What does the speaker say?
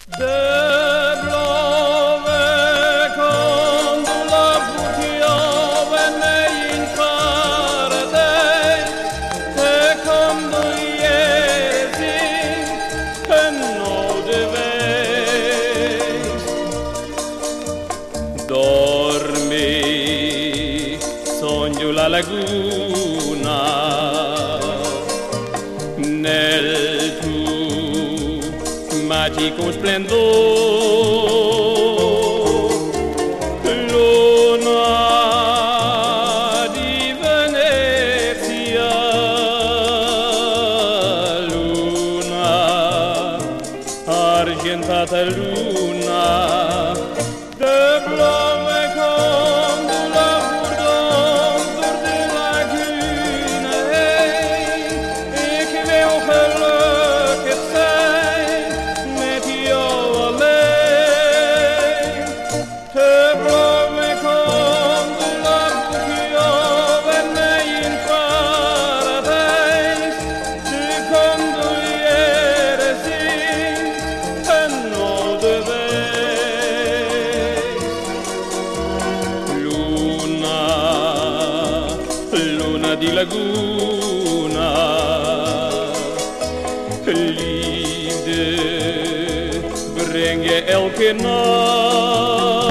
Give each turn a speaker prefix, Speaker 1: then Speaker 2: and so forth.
Speaker 1: De blove quando la piove in parte te quando ieri e non deves dormi sogno la laguna nel magico splendore, luna di Venezia, luna argentata luna, de blome quando la bourdon door de lagune e che veo gelukkig zijn met jou alleen. De blome quando la piove in paradijs, te quando ieri e non deves. Luna, luna di laguna, liefde breng je elke nacht.